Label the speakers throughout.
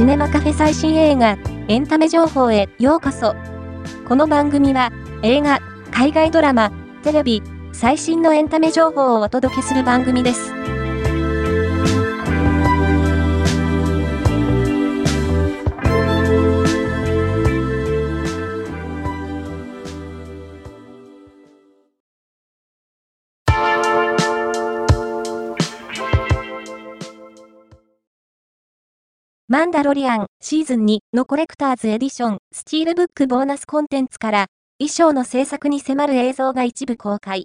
Speaker 1: シネマカフェ最新映画、エンタメ情報へようこそ。この番組は、映画、海外ドラマ、テレビ、最新のエンタメ情報をお届けする番組です。マンダロリアンシーズン2のコレクターズエディションスチールブックボーナスコンテンツから衣装の制作に迫る映像が一部公開。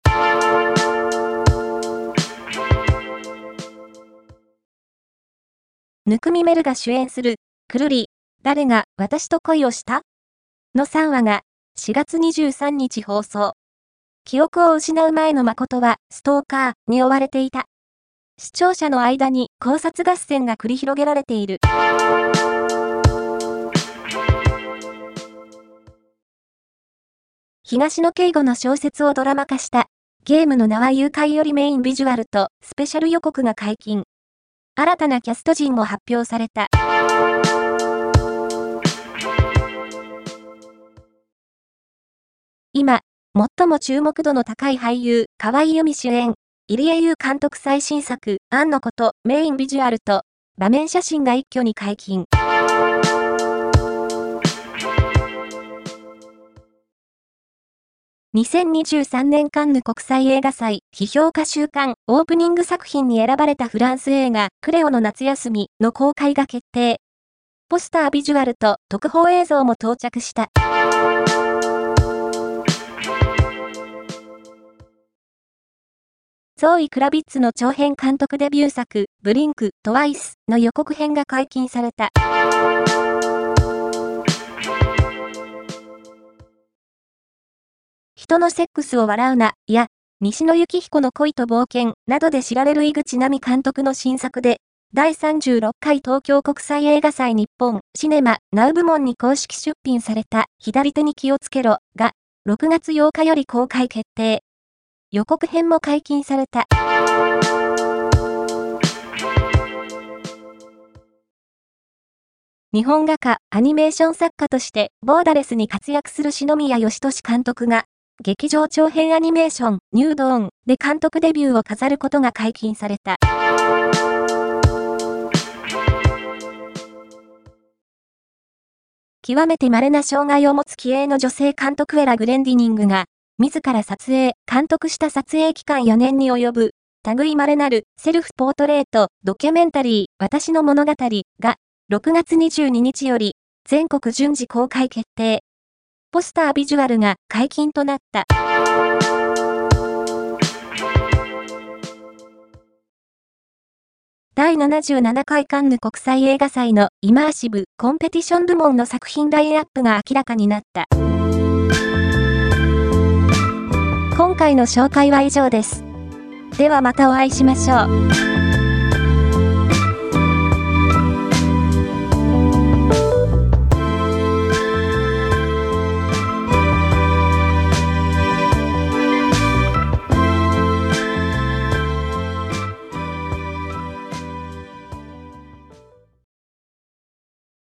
Speaker 1: ヌクミメルが主演するくるり、誰が私と恋をしたの3話が4月23日放送。記憶を失う前の誠はストーカーに追われていた。視聴者の間に考察合戦が繰り広げられている。東野圭吾の小説をドラマ化したゲームの名は誘拐よりメインビジュアルとスペシャル予告が解禁。新たなキャスト陣も発表された。今、最も注目度の高い俳優、河合由美主演。入江優監督最新作、アンのことメインビジュアルと場面写真が一挙に解禁。2023年カンヌ国際映画祭批評家週間オープニング作品に選ばれたフランス映画クレオの夏休みの公開が決定。ポスタービジュアルと特報映像も到着した。ゾーイ・クラビッツの長編監督デビュー作、ブリンク・トワイスの予告編が解禁された。人のセックスを笑うな、や、西野幸彦の恋と冒険などで知られる井口奈美監督の新作で、第36回東京国際映画祭日本シネマナウ部門に公式出品された左手に気をつけろが、6月8日より公開決定。予告編も解禁された。日本画家、アニメーション作家としてボーダレスに活躍する篠宮義俊監督が、劇場長編アニメーション、ニュードーンで監督デビューを飾ることが解禁された。極めて稀な障害を持つ気鋭の女性監督エラ・グレンディニングが、自ら撮影、監督した撮影期間4年に及ぶ、類稀なるセルフポートレート、ドキュメンタリー、私の物語が、6月22日より、全国順次公開決定。ポスタービジュアルが解禁となった。第77回カンヌ国際映画祭のイマーシブ・コンペティション部門の作品ラインアップが明らかになった。今回の紹介は以上です。ではまたお会いしましょう。